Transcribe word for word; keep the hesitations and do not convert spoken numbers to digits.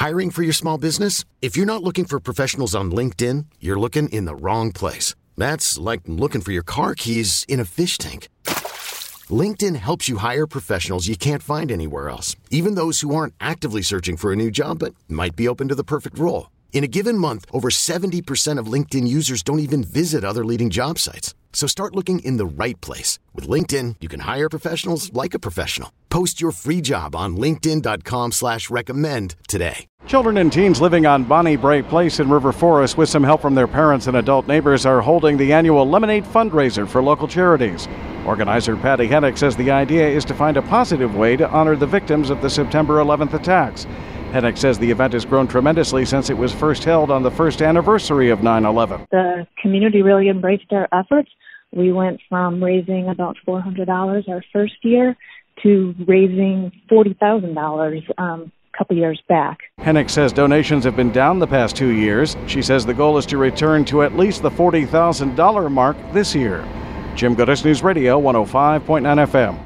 Hiring for your small business? If you're not looking for professionals on LinkedIn, you're looking in the wrong place. That's like looking for your car keys in a fish tank. LinkedIn helps you hire professionals you can't find anywhere else, even those who aren't actively searching for a new job but might be open to the perfect role. In a given month, over seventy percent of LinkedIn users don't even visit other leading job sites. So start looking in the right place. With LinkedIn, you can hire professionals like a professional. Post your free job on linkedin.com slash recommend today. Children and teens living on Bonnie Bray Place in River Forest with some help from their parents and adult neighbors are holding the annual Lemonade fundraiser for local charities. Organizer Patty Hennick says the idea is to find a positive way to honor the victims of the September eleventh attacks. Hennick says the event has grown tremendously since it was first held on the first anniversary of nine eleven. The community really embraced our efforts. We went from raising about four hundred dollars our first year to raising forty thousand dollars um, a couple years back. Hennick says donations have been down the past two years. She says the goal is to return to at least the forty thousand dollars mark this year. Jim Goodis, News Radio one oh five point nine F M.